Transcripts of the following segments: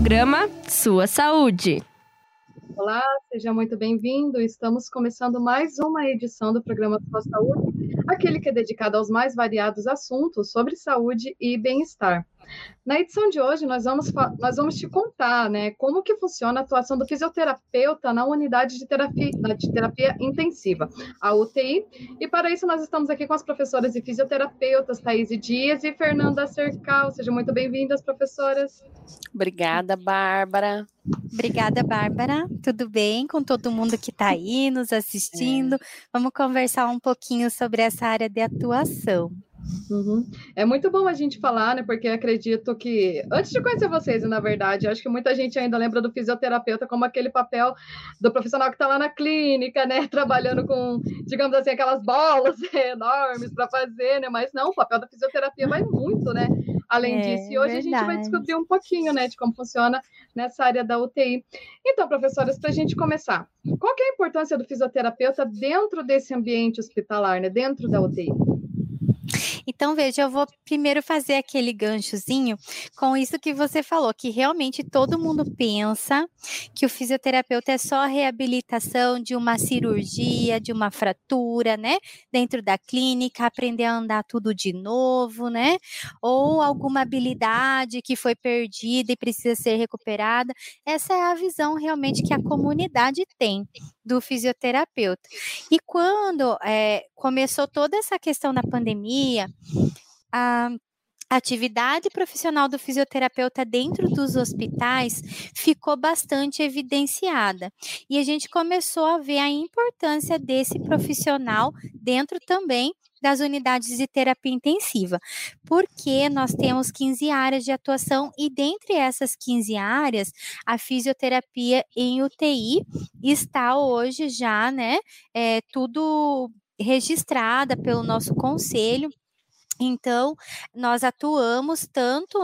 Programa Sua Saúde. Olá, seja muito bem-vindo. Estamos começando mais uma edição do programa Sua Saúde, aquele que é dedicado aos mais variados assuntos sobre saúde e bem-estar. Na edição de hoje, nós vamos te contar, né, como que funciona a atuação do fisioterapeuta na unidade de terapia intensiva, a UTI, e para isso nós estamos aqui com as professoras e fisioterapeutas Thaíse Dias e Fernanda Cercal. Sejam muito bem-vindas, professoras. Obrigada, Bárbara. Obrigada, Bárbara. Tudo bem com todo mundo que está aí nos assistindo? Vamos conversar um pouquinho sobre essa área de atuação. É muito bom a gente falar, né? Porque acredito que, antes de conhecer vocês, na verdade, acho que muita gente ainda lembra do fisioterapeuta como aquele papel do profissional que está lá na clínica, né? Trabalhando com, digamos assim, aquelas bolas enormes para fazer, né? Mas não, o papel da fisioterapia vai muito, né? Além disso, e hoje a gente vai descobrir um pouquinho, né, de como funciona nessa área da UTI. Então, professoras, para a gente começar, qual que é a importância do fisioterapeuta dentro desse ambiente hospitalar, né? Dentro da UTI? Então, veja, eu vou primeiro fazer aquele ganchozinho com isso que você falou, que realmente todo mundo pensa que o fisioterapeuta é só a reabilitação de uma cirurgia, de uma fratura, né? Dentro da clínica, aprender a andar tudo de novo, né? Ou alguma habilidade que foi perdida e precisa ser recuperada. Essa é a visão realmente que a comunidade tem do fisioterapeuta. E quando começou toda essa questão da pandemia, a atividade profissional do fisioterapeuta dentro dos hospitais ficou bastante evidenciada. E a gente começou a ver a importância desse profissional dentro também das unidades de terapia intensiva, porque nós temos 15 áreas de atuação e dentre essas 15 áreas, a fisioterapia em UTI está hoje já, né, tudo registrada pelo nosso conselho. Então, nós atuamos tanto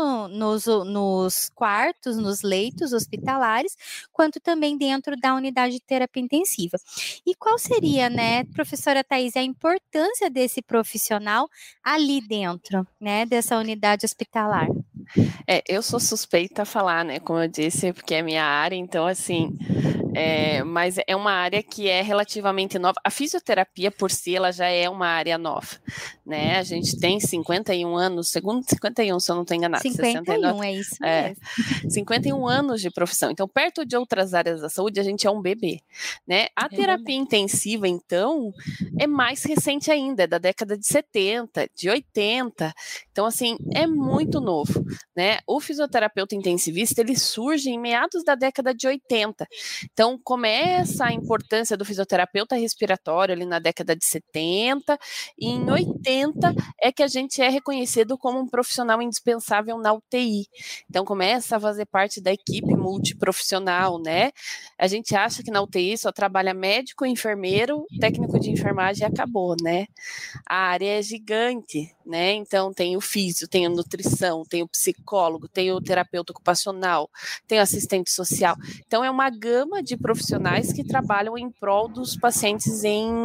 nos quartos, nos leitos hospitalares, quanto também dentro da unidade de terapia intensiva. E qual seria, né, professora Thaís, a importância desse profissional ali dentro, né, dessa unidade hospitalar? Eu sou suspeita a falar, né, como eu disse, porque é minha área, então, assim, mas é uma área que é relativamente nova. A fisioterapia, por si, ela já é uma área nova, né, a gente tem 51 anos, segundo 51, se eu não estou enganada. 51, 69, é isso mesmo. 51 anos de profissão. Então, perto de outras áreas da saúde, a gente é um bebê, né. A terapia intensiva, então, é mais recente ainda, é da década de 70, de 80, então, assim, é muito novo, né. O fisioterapeuta intensivista, ele surge em meados da década de 80, então começa a importância do fisioterapeuta respiratório ali na década de 70, e em 80 é que a gente é reconhecido como um profissional indispensável na UTI, então começa a fazer parte da equipe multiprofissional, né, a gente acha que na UTI só trabalha médico, enfermeiro, técnico de enfermagem e acabou, né, a área é gigante, né, então tem o físio, tem a nutrição, tem o psicólogo, tem o terapeuta ocupacional, tem o assistente social, então é uma gama de profissionais que trabalham em prol dos pacientes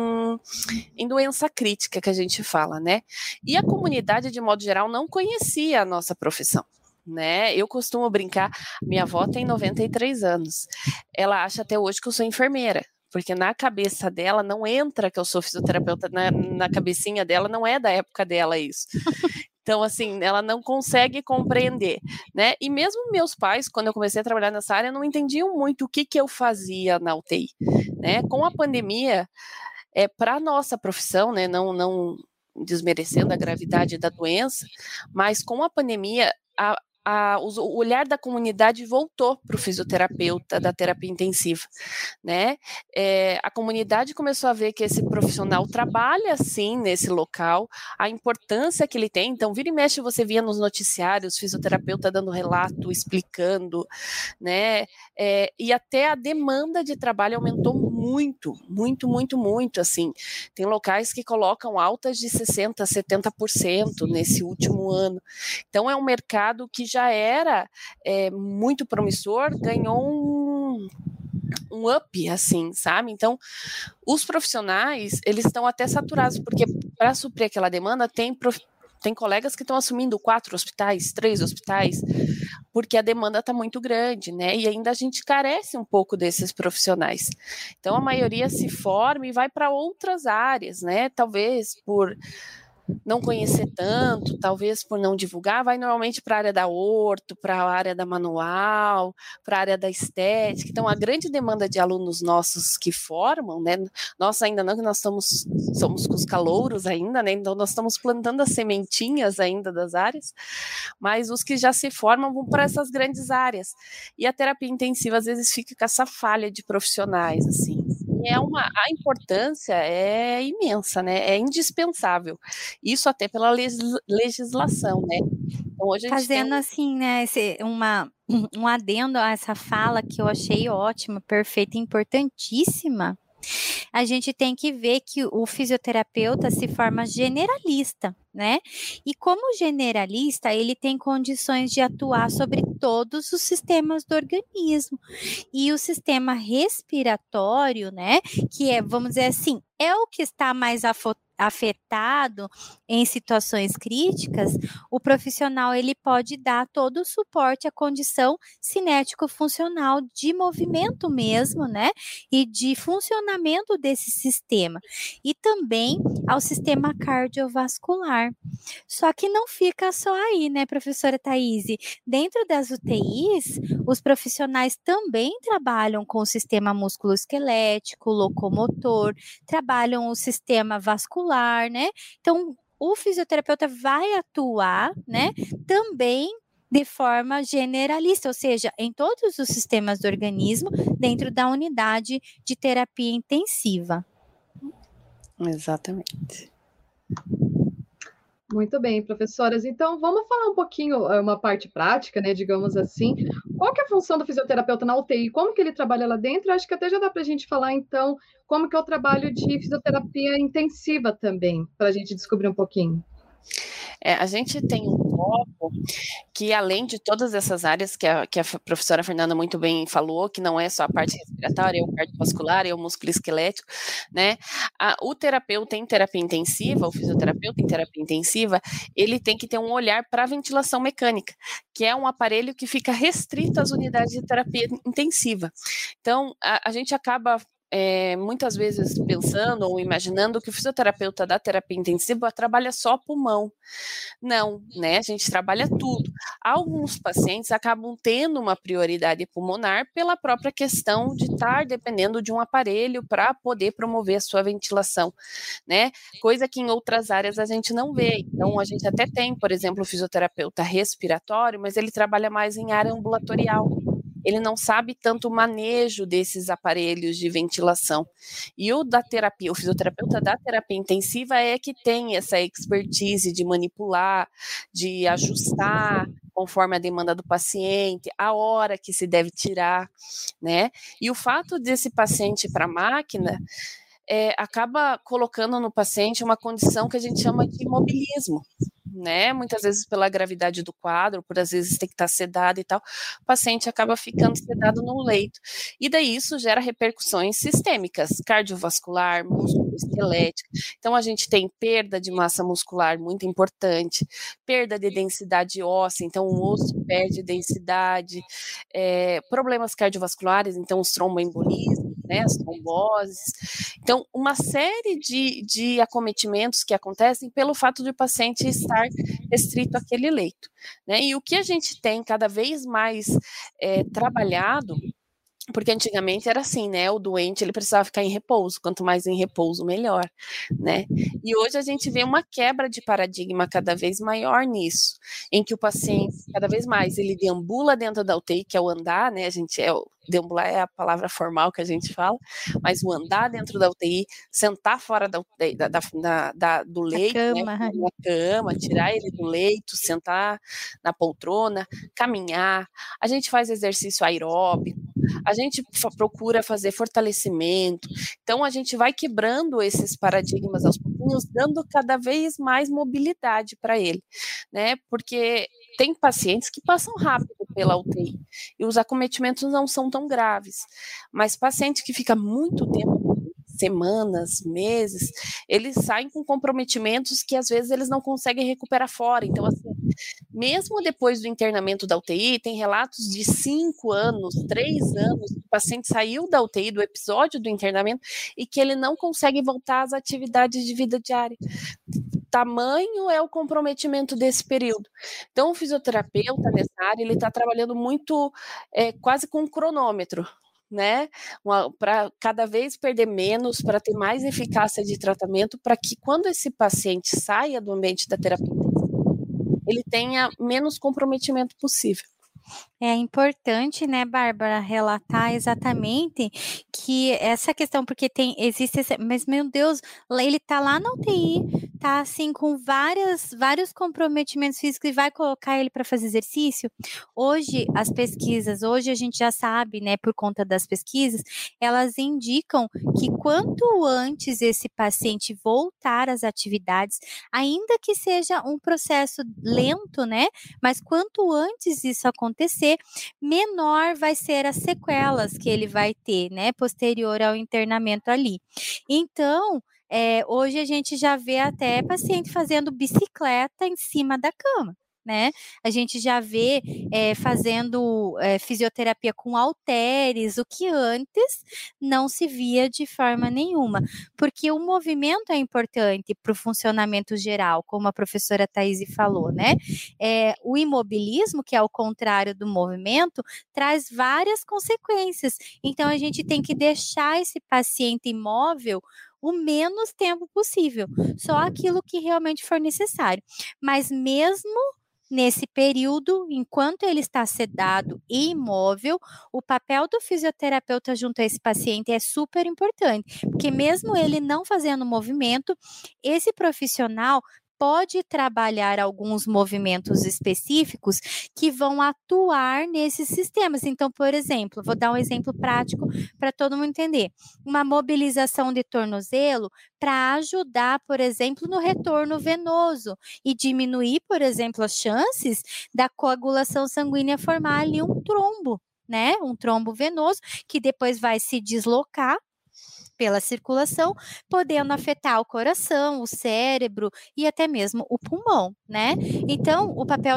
em doença crítica, que a gente fala, né, e a comunidade, de modo geral, não conhecia a nossa profissão, né, eu costumo brincar, minha avó tem 93 anos, ela acha até hoje que eu sou enfermeira, porque na cabeça dela não entra que eu sou fisioterapeuta, na cabecinha dela não é da época dela isso. Então, assim, ela não consegue compreender, né? E mesmo meus pais, quando eu comecei a trabalhar nessa área, não entendiam muito o que eu fazia na UTI, né? Com a pandemia, para a nossa profissão, né? Não desmerecendo a gravidade da doença, mas com a pandemia, o olhar da comunidade voltou para o fisioterapeuta da terapia intensiva, né? A comunidade começou a ver que esse profissional trabalha sim nesse local, a importância que ele tem. Então, vira e mexe, você via nos noticiários fisioterapeuta dando relato, explicando, né? E até a demanda de trabalho aumentou muito, muito, muito, muito, assim. Tem locais que colocam altas de 60%, 70% nesse último ano. Então, é um mercado que já era muito promissor, ganhou um up, assim, sabe? Então, os profissionais, eles estão até saturados, porque para suprir aquela demanda, tem colegas que estão assumindo 4 hospitais, 3 hospitais, porque a demanda está muito grande, né? E ainda a gente carece um pouco desses profissionais. Então, a maioria se forma e vai para outras áreas, né? Talvez por não conhecer tanto, talvez por não divulgar, vai normalmente para a área da orto, para a área da manual, para a área da estética. Então, a grande demanda de alunos nossos que formam, né? Nós ainda não, que nós somos com os calouros ainda, né? Então, nós estamos plantando as sementinhas ainda das áreas, mas os que já se formam vão para essas grandes áreas. E a terapia intensiva, às vezes, fica com essa falha de profissionais, assim. A importância é imensa, né? É indispensável. Isso até pela legislação, né? Então, hoje Fazendo assim, né, um adendo a essa fala que eu achei ótima, perfeita, importantíssima. A gente tem que ver que o fisioterapeuta se forma generalista, né? E como generalista, ele tem condições de atuar sobre todos os sistemas do organismo. E o sistema respiratório, né, que é, vamos dizer assim, é o que está mais afetado em situações críticas, o profissional ele pode dar todo o suporte à condição cinético-funcional de movimento mesmo, né? E de funcionamento desse sistema. E também ao sistema cardiovascular. Só que não fica só aí, né, professora Thaís? Dentro das UTIs, os profissionais também trabalham com o sistema musculoesquelético, locomotor, trabalham o sistema vascular, né? Então, o fisioterapeuta vai atuar, né, também de forma generalista, ou seja, em todos os sistemas do organismo, dentro da unidade de terapia intensiva. Exatamente. Muito bem, professoras. Então, vamos falar um pouquinho, uma parte prática, né, digamos assim. Qual que é a função do fisioterapeuta na UTI? Como que ele trabalha lá dentro? Acho que até já dá para a gente falar, então, como que é o trabalho de fisioterapia intensiva também, para a gente descobrir um pouquinho. A gente tem um foco que, além de todas essas áreas que a professora Fernanda muito bem falou, que não é só a parte respiratória, é o cardiovascular, é o músculo esquelético, né? O terapeuta em terapia intensiva, o fisioterapeuta em terapia intensiva, ele tem que ter um olhar para a ventilação mecânica, que é um aparelho que fica restrito às unidades de terapia intensiva. Então, a gente acaba muitas vezes pensando ou imaginando que o fisioterapeuta da terapia intensiva trabalha só pulmão. Não, né? A gente trabalha tudo. Alguns pacientes acabam tendo uma prioridade pulmonar pela própria questão de estar dependendo de um aparelho para poder promover a sua ventilação, né? Coisa que em outras áreas a gente não vê. Então, a gente até tem, por exemplo, o fisioterapeuta respiratório, mas ele trabalha mais em área ambulatorial. Ele não sabe tanto o manejo desses aparelhos de ventilação. E o fisioterapeuta da terapia intensiva é que tem essa expertise de manipular, de ajustar conforme a demanda do paciente, a hora que se deve tirar, né? E o fato desse paciente para a máquina acaba colocando no paciente uma condição que a gente chama de imobilismo, né? Muitas vezes pela gravidade do quadro, por às vezes ter que estar sedado e tal, o paciente acaba ficando sedado no leito. E daí isso gera repercussões sistêmicas, cardiovascular, musculoesquelética. Então a gente tem perda de massa muscular muito importante, perda de densidade óssea, então o osso perde densidade, problemas cardiovasculares, então os tromboembolismos, né, as tromboses. Então, uma série de acometimentos que acontecem pelo fato de o paciente estar restrito àquele leito, né? E o que a gente tem cada vez mais trabalhado, porque antigamente era assim, né? O doente ele precisava ficar em repouso, quanto mais em repouso, melhor, né? E hoje a gente vê uma quebra de paradigma cada vez maior nisso, em que o paciente, cada vez mais, ele deambula dentro da UTI, que é o andar, né? Deambular é a palavra formal que a gente fala, mas o andar dentro da UTI, sentar fora da UTI, do leito, cama. Né, na cama, tirar ele do leito, sentar na poltrona, caminhar, a gente faz exercício aeróbico, a gente procura fazer fortalecimento, então a gente vai quebrando esses paradigmas aos pouquinhos, dando cada vez mais mobilidade para ele, né, porque tem pacientes que passam rápido pela UTI e os acometimentos não são tão graves, mas paciente que fica muito tempo, semanas, meses, eles saem com comprometimentos que às vezes eles não conseguem recuperar fora. Então, assim, Mesmo depois do internamento da UTI, tem relatos de 5 anos, 3 anos, que o paciente saiu da UTI, do episódio do internamento, e que ele não consegue voltar às atividades de vida diária. Tamanho é o comprometimento desse período. Então, o fisioterapeuta nessa área, ele está trabalhando muito, quase com um cronômetro, né? Para cada vez perder menos, para ter mais eficácia de tratamento, para que quando esse paciente saia do ambiente da terapia, ele tenha menos comprometimento possível. É importante, né, Bárbara, relatar exatamente que essa questão, porque existe mas meu Deus, ele tá lá na UTI, tá assim com vários comprometimentos físicos e vai colocar ele para fazer exercício? Hoje a gente já sabe, né, por conta das pesquisas, elas indicam que quanto antes esse paciente voltar às atividades, ainda que seja um processo lento, né, mas quanto antes isso acontecer, menor vai ser as sequelas que ele vai ter, né, posterior ao internamento ali. Então, hoje a gente já vê até paciente fazendo bicicleta em cima da cama, né? A gente já vê fazendo fisioterapia com halteres, o que antes não se via de forma nenhuma, porque o movimento é importante para o funcionamento geral, como a professora Thaís falou, né? O imobilismo, que é o contrário do movimento, traz várias consequências. Então, a gente tem que deixar esse paciente imóvel o menos tempo possível, só aquilo que realmente for necessário. Mas mesmo nesse período, enquanto ele está sedado e imóvel, o papel do fisioterapeuta junto a esse paciente é super importante, porque mesmo ele não fazendo movimento, esse profissional pode trabalhar alguns movimentos específicos que vão atuar nesses sistemas. Então, por exemplo, vou dar um exemplo prático para todo mundo entender. Uma mobilização de tornozelo para ajudar, por exemplo, no retorno venoso e diminuir, por exemplo, as chances da coagulação sanguínea formar ali um trombo, né? Um trombo venoso que depois vai se deslocar pela circulação, podendo afetar o coração, o cérebro e até mesmo o pulmão, né? Então,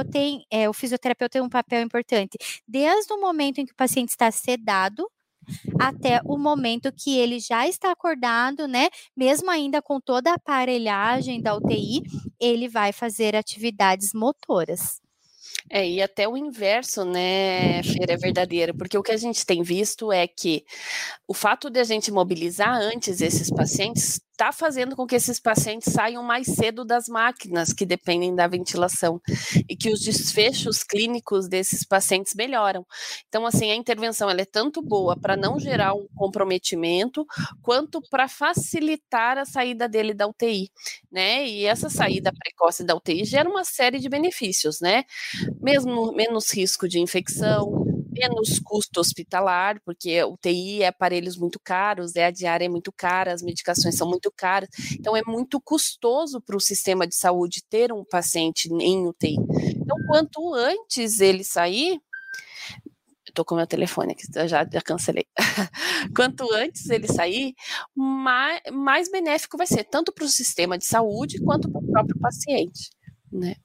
o fisioterapeuta tem um papel importante desde o momento em que o paciente está sedado até o momento que ele já está acordado, né? Mesmo ainda com toda a aparelhagem da UTI, ele vai fazer atividades motoras. E até o inverso, né, Fer, é verdadeiro, porque o que a gente tem visto é que o fato de a gente mobilizar antes esses pacientes está fazendo com que esses pacientes saiam mais cedo das máquinas que dependem da ventilação e que os desfechos clínicos desses pacientes melhoram. Então, assim, a intervenção ela é tanto boa para não gerar um comprometimento, quanto para facilitar a saída dele da UTI, né? E essa saída precoce da UTI gera uma série de benefícios, né? Mesmo menos risco de infecção, menos custo hospitalar, porque UTI é aparelhos muito caros, a diária é muito cara, as medicações são muito caras, então é muito custoso para o sistema de saúde ter um paciente em UTI. Então, quanto antes ele sair, estou com meu telefone aqui, já cancelei. Quanto antes ele sair, mais benéfico vai ser, tanto para o sistema de saúde, quanto para o próprio paciente, né?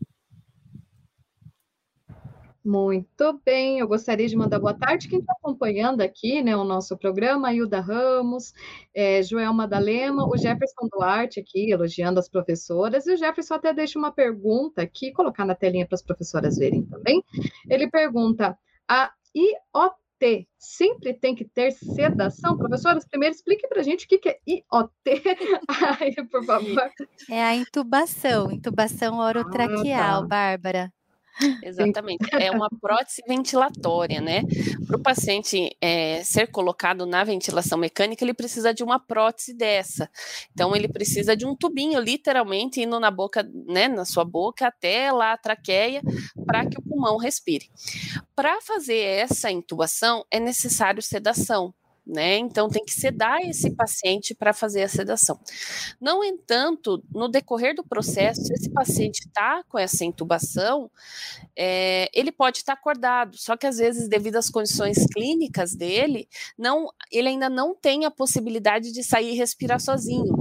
Muito bem, eu gostaria de mandar boa tarde quem está acompanhando aqui, né, o nosso programa, a Hilda Ramos, Joelma Dalema, o Jefferson Duarte aqui, elogiando as professoras, e o Jefferson até deixa uma pergunta aqui, colocar na telinha para as professoras verem também. Ele pergunta, a IOT sempre tem que ter sedação? Professoras, primeiro explique para a gente o que é IOT, aí, por favor. É a intubação orotraqueal, Bárbara. Exatamente, é uma prótese ventilatória, né? Para o paciente ser colocado na ventilação mecânica, ele precisa de uma prótese dessa. Então, ele precisa de um tubinho, literalmente, indo na boca, né, na sua boca, até lá a traqueia, para que o pulmão respire. Para fazer essa intubação, é necessário sedação, né? Então, tem que sedar esse paciente para fazer a sedação. No entanto, no decorrer do processo, se esse paciente está com essa intubação, ele pode estar acordado, só que às vezes, devido às condições clínicas dele, ele ainda não tem a possibilidade de sair e respirar sozinho.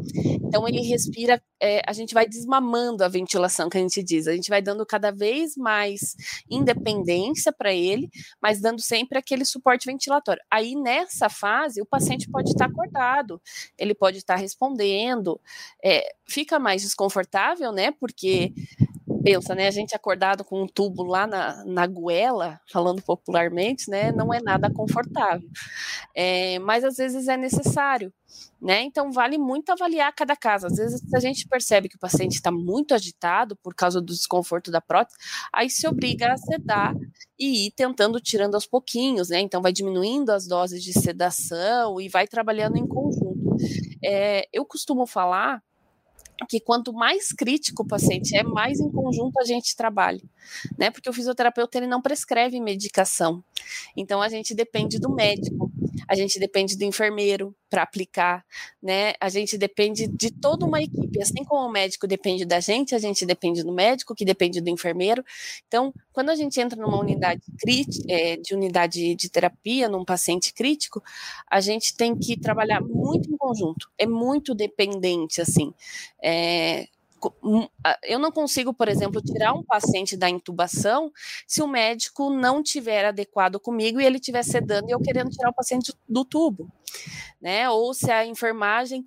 Então ele respira, a gente vai desmamando a ventilação, que a gente diz, a gente vai dando cada vez mais independência para ele, mas dando sempre aquele suporte ventilatório. Aí nessa fase o paciente pode estar acordado, ele pode estar respondendo, fica mais desconfortável, né, porque pensa, né, a gente acordado com um tubo lá na goela, falando popularmente, né, não é nada confortável, mas às vezes é necessário, né, então vale muito avaliar cada caso. Às vezes a gente percebe que o paciente está muito agitado por causa do desconforto da prótese, aí se obriga a sedar e ir tentando tirando aos pouquinhos, né, então vai diminuindo as doses de sedação e vai trabalhando em conjunto. Eu costumo falar que quanto mais crítico o paciente é, mais em conjunto a gente trabalha, né? Porque o fisioterapeuta ele não prescreve medicação, então a gente depende do médico, a gente depende do enfermeiro para aplicar, né? A gente depende de toda uma equipe, assim como o médico depende da gente, a gente depende do médico, que depende do enfermeiro. Então, quando a gente entra numa unidade unidade de terapia, num paciente crítico, a gente tem que trabalhar muito em conjunto, é muito dependente, assim. Eu não consigo, por exemplo, tirar um paciente da intubação se o médico não tiver adequado comigo e ele estiver sedando e eu querendo tirar o paciente do tubo, né? Ou se a enfermagem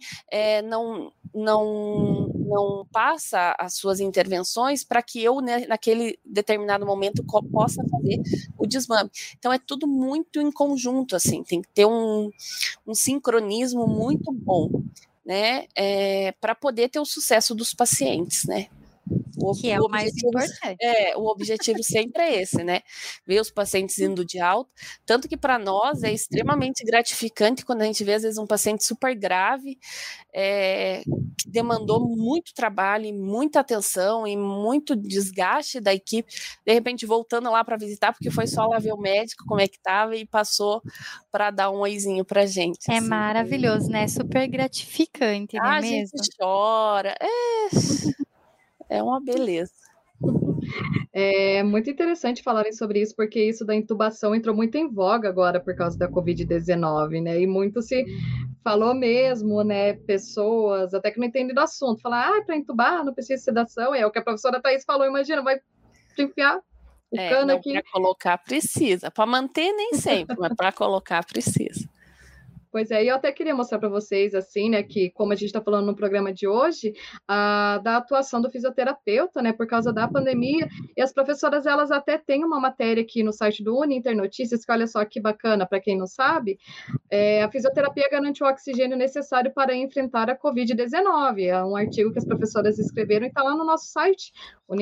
não passa as suas intervenções para que eu, né, naquele determinado momento, possa fazer o desmame. Então, é tudo muito em conjunto, assim, tem que ter um sincronismo muito bom, né, para poder ter o sucesso dos pacientes, né? Que é o mais importante. O objetivo sempre é esse, né? Ver os pacientes indo de alta, tanto que para nós é extremamente gratificante quando a gente vê, às vezes, um paciente super grave, que demandou muito trabalho, e muita atenção e muito desgaste da equipe, de repente voltando lá para visitar, porque foi só lá ver o médico, como é que estava, e passou para dar um oizinho para a gente. É assim, maravilhoso, né? Super gratificante, não é mesmo? A gente chora, é uma beleza. É muito interessante falarem sobre isso, porque isso da intubação entrou muito em voga agora por causa da Covid-19, né? E muito se falou mesmo, né? Pessoas até que não entendem do assunto, falar, para intubar não precisa de sedação, é o que a professora Thaís falou, imagina, vai enfiar o cano aqui. Para colocar precisa, para manter nem sempre, mas para colocar precisa. Pois é, e eu até queria mostrar para vocês, assim, né, que como a gente está falando no programa de hoje, da atuação do fisioterapeuta, né, por causa da pandemia, e as professoras, elas até têm uma matéria aqui no site do Uninter Notícias, que olha só que bacana, para quem não sabe, a fisioterapia garante o oxigênio necessário para enfrentar a Covid-19, é um artigo que as professoras escreveram e está lá no nosso site,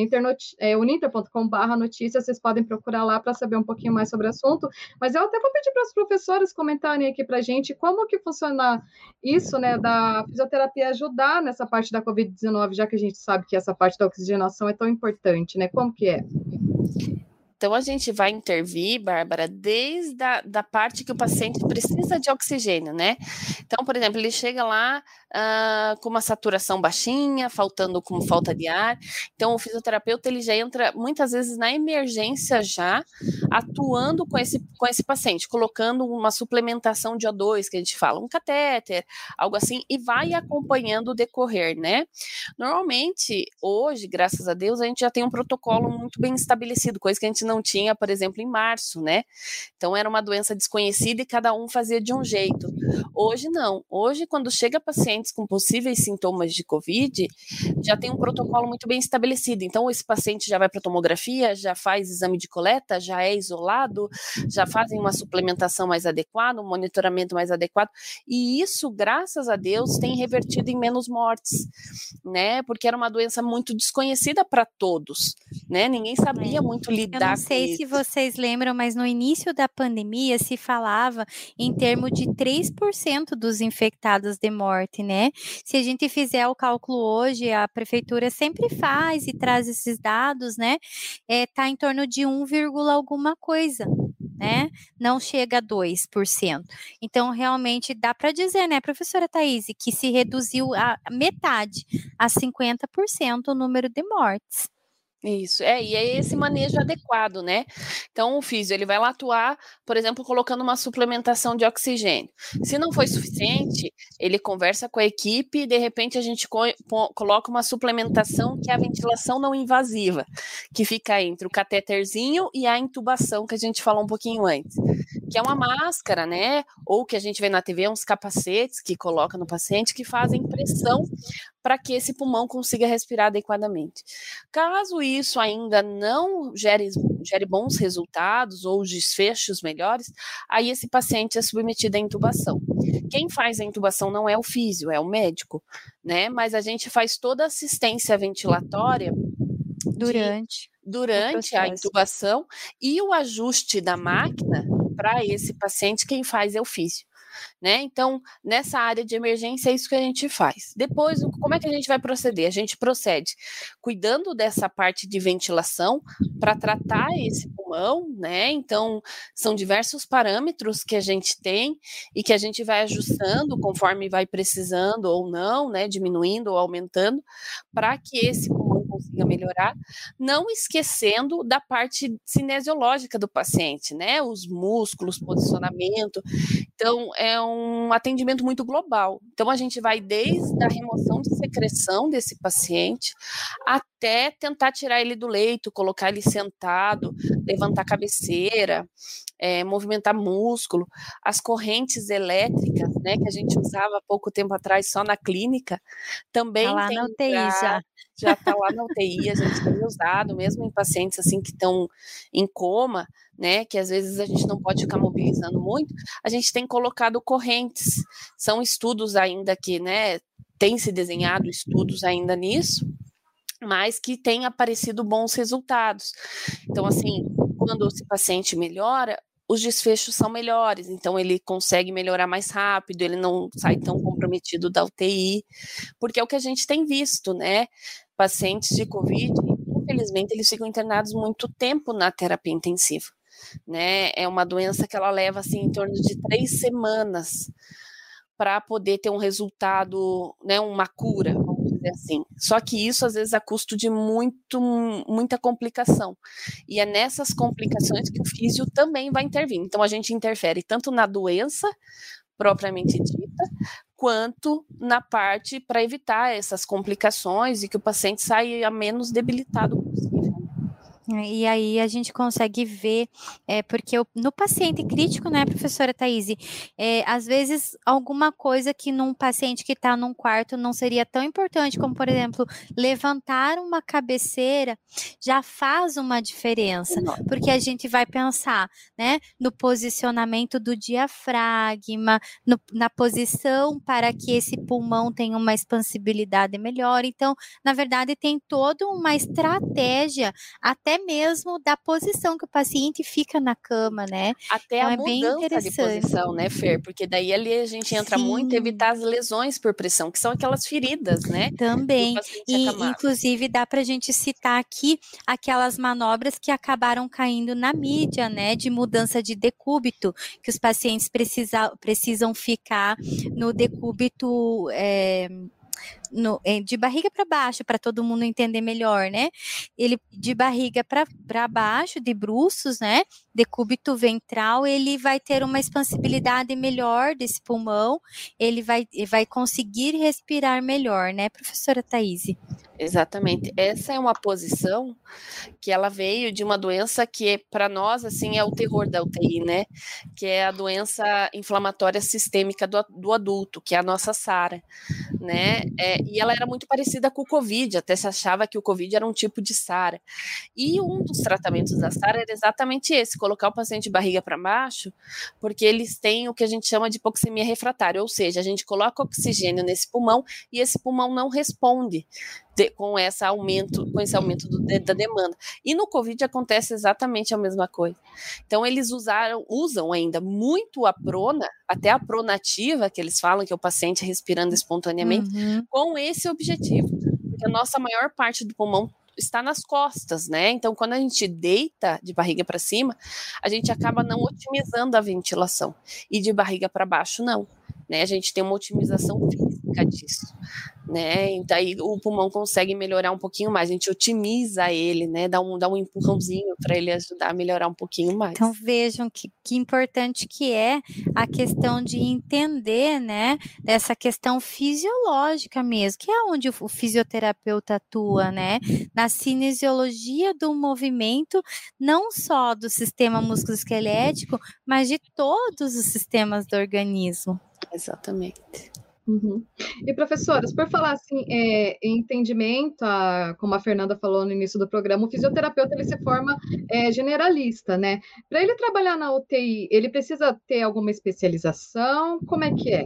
uninter.com/notícias, vocês podem procurar lá para saber um pouquinho mais sobre o assunto, mas eu até vou pedir para as professoras comentarem aqui para a gente como que funciona isso, né, da fisioterapia ajudar nessa parte da Covid-19, já que a gente sabe que essa parte da oxigenação é tão importante, né? Como que é? Então, a gente vai intervir, Bárbara, desde da parte que o paciente precisa de oxigênio, né? Então, por exemplo, ele chega lá com uma saturação baixinha, com falta de ar. Então, o fisioterapeuta, ele já entra, muitas vezes, na emergência já, atuando com esse paciente, colocando uma suplementação de O2, que a gente fala, um catéter, algo assim, e vai acompanhando o decorrer, né? Normalmente, hoje, graças a Deus, a gente já tem um protocolo muito bem estabelecido, coisa que a gente não tinha, por exemplo, em março, né? Então, era uma doença desconhecida e cada um fazia de um jeito. Hoje, não. Hoje, quando chega pacientes com possíveis sintomas de Covid, já tem um protocolo muito bem estabelecido. Então, esse paciente já vai para tomografia, já faz exame de coleta, já é isolado, já fazem uma suplementação mais adequada, um monitoramento mais adequado. E isso, graças a Deus, tem revertido em menos mortes, né? Porque era uma doença muito desconhecida para todos, né? Ninguém sabia muito lidar. Eu não sei se vocês lembram, mas no início da pandemia se falava em termos de 3% dos infectados de morte, né? Se a gente fizer o cálculo hoje, a prefeitura sempre faz e traz esses dados, né? Tá em torno de 1, alguma coisa, né? Não chega a 2%. Então, realmente dá para dizer, né, professora Thaís, que se reduziu a metade, a 50% o número de mortes. Isso, e é esse manejo adequado, né, Então, o físio, ele vai lá atuar, por exemplo, colocando uma suplementação de oxigênio. Se não foi suficiente, ele conversa com a equipe e, de repente, a gente coloca uma suplementação que é a ventilação não invasiva, que fica entre o catéterzinho e a intubação, que a gente falou um pouquinho antes, que é uma máscara, né? Ou que a gente vê na TV, uns capacetes que coloca no paciente que fazem pressão para que esse pulmão consiga respirar adequadamente. Caso isso ainda não gere bons resultados ou desfechos melhores, aí esse paciente é submetido à intubação. Quem faz a intubação não é o físio, é o médico, né? Mas a gente faz toda a assistência ventilatória durante a intubação e o ajuste da máquina para esse paciente, quem faz é o físio. Né? Então, nessa área de emergência, é isso que a gente faz. Depois, como é que a gente vai proceder? A gente procede cuidando dessa parte de ventilação para tratar esse pulmão, né? Então, são diversos parâmetros que a gente tem e que a gente vai ajustando conforme vai precisando ou não, né? Diminuindo ou aumentando, para que esse pulmão consiga melhorar, não esquecendo da parte cinesiológica do paciente, né? Os músculos, posicionamento. Então, é um atendimento muito global. Então, a gente vai desde a remoção de secreção desse paciente até tentar tirar ele do leito, colocar ele sentado, levantar a cabeceira, movimentar músculo, as correntes elétricas, né, que a gente usava há pouco tempo atrás só na clínica, também tá lá tem na UTI já está lá na UTI, a gente tem usado, mesmo em pacientes assim que estão em coma, né, que às vezes a gente não pode ficar mobilizando muito, a gente tem colocado correntes, são estudos ainda que, né, tem se desenhado estudos ainda nisso, mas que tem aparecido bons resultados. Então, assim, quando esse paciente melhora, os desfechos são melhores, então ele consegue melhorar mais rápido, ele não sai tão comprometido da UTI, porque é o que a gente tem visto, né? Pacientes de Covid, infelizmente, eles ficam internados muito tempo na terapia intensiva, né? É uma doença que ela leva, assim, em torno de 3 semanas para poder ter um resultado, né, uma cura, vamos dizer assim. Só que isso, às vezes, a custo de muita complicação. E é nessas complicações que o físio também vai intervir. Então, a gente interfere tanto na doença propriamente dita, quanto na parte para evitar essas complicações e que o paciente saia menos debilitado possível. E aí a gente consegue ver, porque no paciente crítico, né, professora Thaís, às vezes alguma coisa que num paciente que está num quarto não seria tão importante, como, por exemplo, levantar uma cabeceira, já faz uma diferença, porque a gente vai pensar, né, no posicionamento do diafragma, na posição para que esse pulmão tenha uma expansibilidade melhor. Então, na verdade, tem toda uma estratégia, até mesmo da posição que o paciente fica na cama, né? Até então, a mudança de posição, né, Fer? Porque daí ali a gente entra muito em evitar as lesões por pressão, que são aquelas feridas, né? Também, e inclusive dá para a gente citar aqui aquelas manobras que acabaram caindo na mídia, né, de mudança de decúbito, que os pacientes precisam ficar no decúbito de barriga para baixo, para todo mundo entender melhor, né? Ele de barriga para baixo, de bruços, né? Decúbito ventral, ele vai ter uma expansibilidade melhor desse pulmão, ele vai conseguir respirar melhor, né, professora Thaís? Exatamente. Essa é uma posição que ela veio de uma doença que, para nós, assim, é o terror da UTI, né? Que é a doença inflamatória sistêmica do adulto, que é a nossa SARA, né? E ela era muito parecida com o COVID, até se achava que o COVID era um tipo de SARA. E um dos tratamentos da SARA era exatamente esse, colocar o paciente de barriga para baixo, porque eles têm o que a gente chama de hipoxemia refratária, ou seja, a gente coloca oxigênio nesse pulmão e esse pulmão não responde com esse aumento da demanda. E no COVID acontece exatamente a mesma coisa. Então, eles usam ainda muito a prona, até a pronativa, que eles falam, que é o paciente respirando espontaneamente, com esse objetivo. Porque a nossa maior parte do pulmão está nas costas, né? Então, quando a gente deita de barriga para cima, a gente acaba não otimizando a ventilação. E de barriga para baixo, não. Né? A gente tem uma otimização física disso. né? Então aí o pulmão consegue melhorar um pouquinho mais, a gente otimiza ele, né? Dá um empurrãozinho para ele ajudar a melhorar um pouquinho mais. Então vejam que importante que é a questão de entender, né, dessa questão fisiológica mesmo, que é onde o fisioterapeuta atua, né, na cinesiologia do movimento, não só do sistema musculoesquelético, mas de todos os sistemas do organismo. Exatamente. Uhum. E professoras, por falar assim, em entendimento, como a Fernanda falou no início do programa, o fisioterapeuta ele se forma generalista, né? Para ele trabalhar na UTI, ele precisa ter alguma especialização? Como é que é?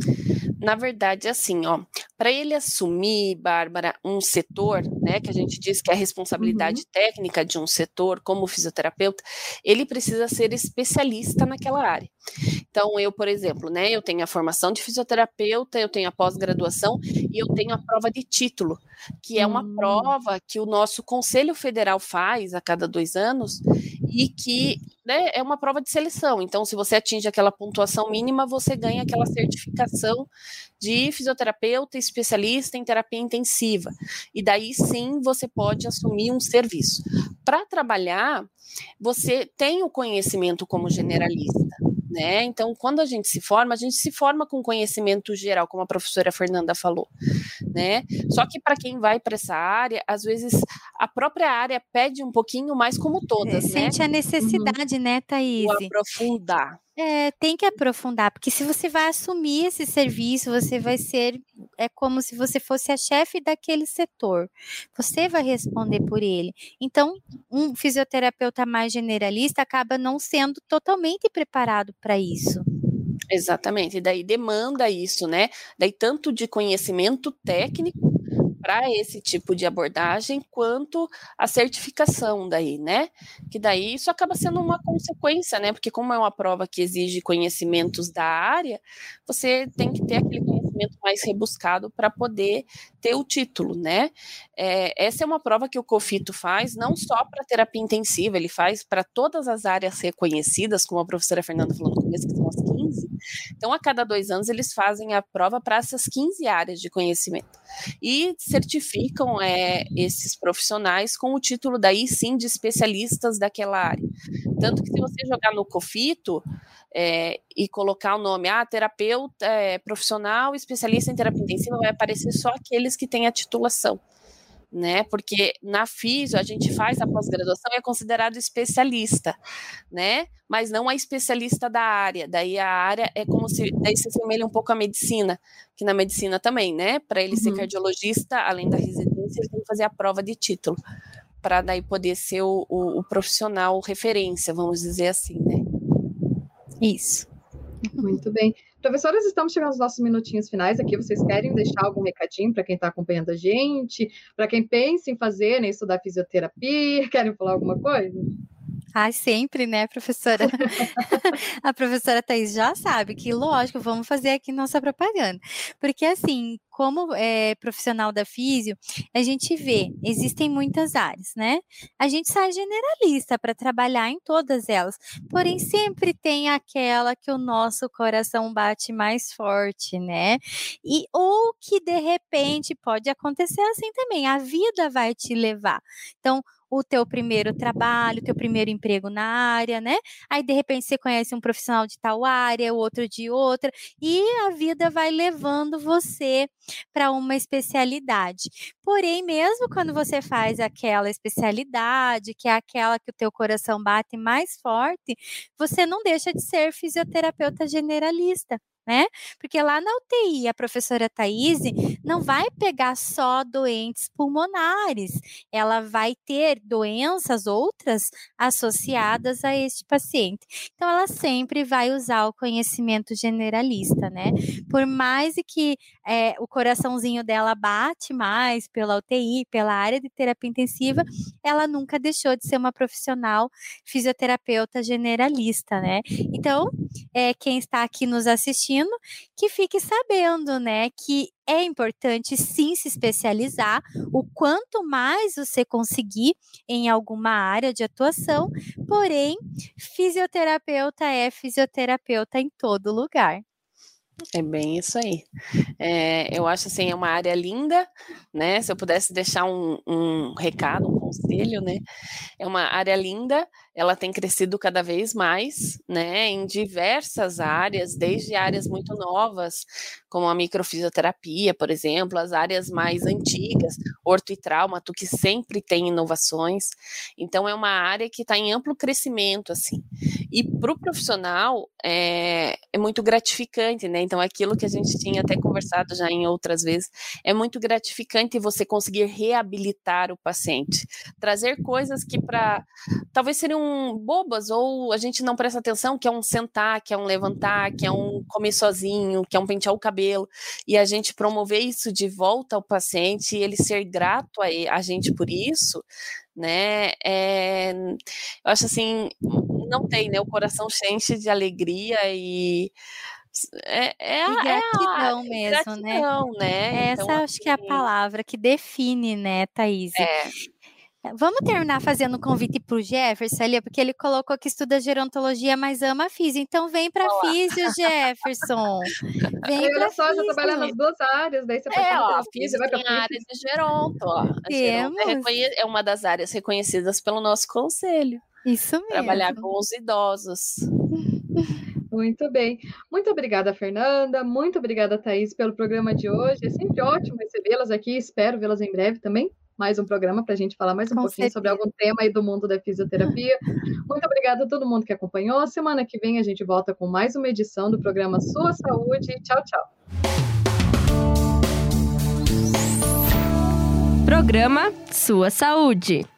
Na verdade, assim, ó, para ele assumir, Bárbara, um setor, né, que a gente diz que é a responsabilidade técnica de um setor, como fisioterapeuta, ele precisa ser especialista naquela área. Então, eu, por exemplo, né, eu tenho a formação de fisioterapeuta, eu tenho a pós-graduação e eu tenho a prova de título, que é uma prova que o nosso Conselho Federal faz a cada 2 anos e que, né, é uma prova de seleção. Então, se você atinge aquela pontuação mínima, você ganha aquela certificação de fisioterapeuta especialista em terapia intensiva. E daí sim você pode assumir um serviço. Para trabalhar, você tem o conhecimento como generalista, né? Então, quando a gente se forma com conhecimento geral, como a professora Fernanda falou, né? Só que para quem vai para essa área, às vezes a própria área pede um pouquinho mais, como todas, né? Sente a necessidade, né, Thaís? O aprofundar. Tem que aprofundar, porque se você vai assumir esse serviço, você vai ser, como se você fosse a chefe daquele setor, você vai responder por ele. Então, um fisioterapeuta mais generalista acaba não sendo totalmente preparado para isso. Exatamente, e daí demanda isso, né? Daí tanto de conhecimento técnico para esse tipo de abordagem, quanto a certificação daí, né? Que daí isso acaba sendo uma consequência, né? Porque como é uma prova que exige conhecimentos da área, você tem que ter aquele conhecimento mais rebuscado para poder ter o título, né? Essa é uma prova que o COFITO faz, não só para terapia intensiva, ele faz para todas as áreas reconhecidas, como a professora Fernanda falou no começo, que são as 15. Então, a cada 2 anos, eles fazem a prova para essas 15 áreas de conhecimento. E certificam esses profissionais com o título daí sim de especialistas daquela área. Tanto que se você jogar no COFITO e colocar o nome terapeuta profissional especialista em terapia intensiva, vai aparecer só aqueles que têm a titulação, né? Porque na físio a gente faz a pós-graduação e é considerado especialista, né? Mas não é especialista da área. Daí a área é como se daí se assemelha um pouco à medicina, que na medicina também, né? Para ele ser cardiologista, além da residência, ele tem que fazer a prova de título, para daí poder ser o profissional referência, vamos dizer assim, né? Isso. Muito bem. Professoras, estamos chegando aos nossos minutinhos finais aqui. Vocês querem deixar algum recadinho para quem está acompanhando a gente? Para quem pensa em fazer, né, estudar fisioterapia? Querem falar alguma coisa? Sempre, né, professora? A professora Thaís já sabe que, lógico, vamos fazer aqui nossa propaganda. Porque, assim, como profissional da físio, a gente vê, existem muitas áreas, né? A gente sai generalista para trabalhar em todas elas, porém sempre tem aquela que o nosso coração bate mais forte, né? Ou que, de repente, pode acontecer assim também, a vida vai te levar. Então, o teu primeiro trabalho, o teu primeiro emprego na área, né? Aí, de repente, você conhece um profissional de tal área, o outro de outra, e a vida vai levando você para uma especialidade. Porém, mesmo quando você faz aquela especialidade, que é aquela que o teu coração bate mais forte, você não deixa de ser fisioterapeuta generalista, né? Porque lá na UTI, a professora Thaís não vai pegar só doentes pulmonares, ela vai ter doenças outras associadas a este paciente. Então, ela sempre vai usar o conhecimento generalista, né? Por mais que o coraçãozinho dela bate mais pela UTI, pela área de terapia intensiva, ela nunca deixou de ser uma profissional fisioterapeuta generalista, né? Então, quem está aqui nos assistindo, que fique sabendo, né, que é importante sim se especializar, o quanto mais você conseguir em alguma área de atuação, porém, fisioterapeuta é fisioterapeuta em todo lugar. É bem isso aí. Eu acho assim, é uma área linda, né? Se eu pudesse deixar um recado, um conselho, né? É uma área linda, ela tem crescido cada vez mais, né? Em diversas áreas, desde áreas muito novas, como a microfisioterapia, por exemplo, as áreas mais antigas, orto e traumato, que sempre tem inovações. Então, é uma área que está em amplo crescimento, assim. E para o profissional é muito gratificante, né? Então, aquilo que a gente tinha até conversado já em outras vezes, é muito gratificante você conseguir reabilitar o paciente, trazer coisas que talvez seriam bobas ou a gente não presta atenção, que é um sentar, que é um levantar, que é um comer sozinho, que é um pentear o cabelo, e a gente promover isso de volta ao paciente e ele ser grato a gente por isso, né? Eu acho assim, não tem, né? O coração enche de alegria e gratidão mesmo, gratidão, né? Essa Então, acho que é a palavra que define, né, Thaís? Vamos terminar fazendo um convite para o Jefferson ali, porque ele colocou que estuda gerontologia, mas ama a físio. Então vem para físio, Jefferson. Vem para olha só, físio. já trabalha nas duas áreas, daí você pode a físio tem a área de geronto, ó. A geronto é uma das áreas reconhecidas pelo nosso conselho. Isso mesmo. Trabalhar com os idosos. Muito bem. Muito obrigada, Fernanda. Muito obrigada, Thaís, pelo programa de hoje. É sempre ótimo recebê-las aqui. Espero vê-las em breve também. Mais um programa para a gente falar mais um pouquinho sobre algum tema aí do mundo da fisioterapia. Muito obrigada a todo mundo que acompanhou. Semana que vem a gente volta com mais uma edição do programa Sua Saúde. Tchau, tchau. Programa Sua Saúde.